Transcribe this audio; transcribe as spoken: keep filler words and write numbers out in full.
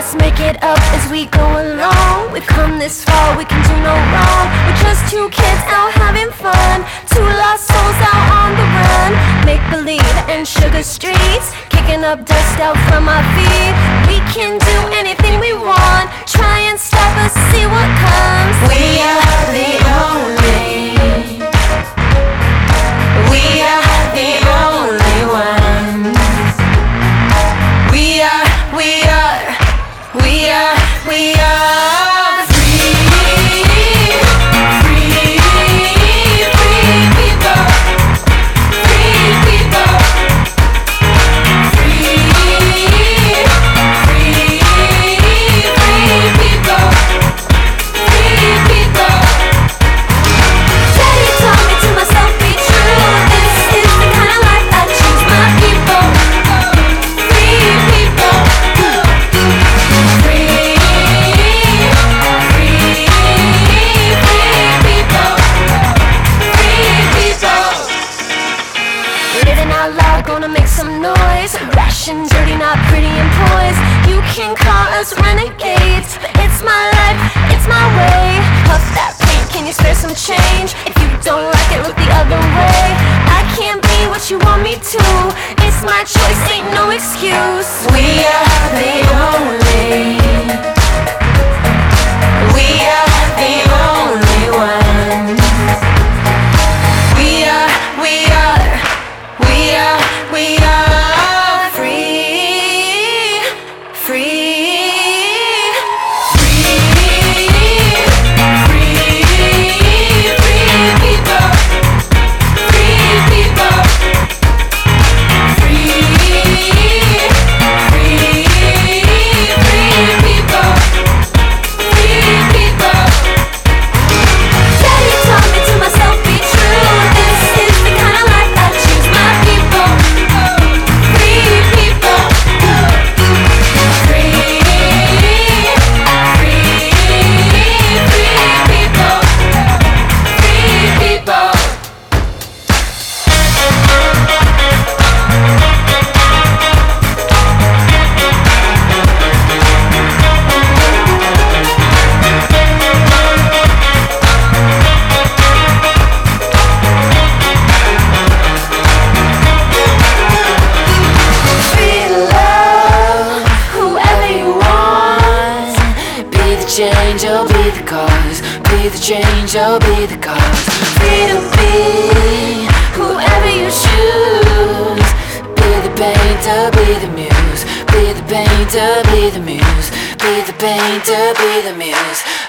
let's make it up as we go along. We've come this far, we can do no wrong. We're just two kids out having fun, two lost souls out on the run. Make believe and sugar streets, kicking up dust out from our feet. We can do anything we want, try and stop us, see what comes. We are the only, we are the only ones. We are, we are, we are, we are free, free, free people, free people, free, free, free people, free people. Daddy told me to myself, be true. This is the kind of life I choose. My people, free people, free, free, free people, free people. Living out loud, gonna make some noise. Rash and dirty, not pretty and poised. You can call us renegades, but it's my life, it's my way. Puff that paint, can you spare some change? If you don't like it, look the other way. I can't be what you want me to. It's my choice, ain't no excuse. We are the only, we are the only ones. We are, we are, we are, we are free, free, free, free, free people, free people, free, free, free people, free people. Daddy told me to myself, be true. This is the kind of life I choose. My people, free people, free, free, free people, free people. Free love, whoever you want. Be the change or be the cause. Be the change or be the cause. Free to be whoever you choose. Be the painter, be the muse. Be the painter, be the muse. Be the painter, be the muse.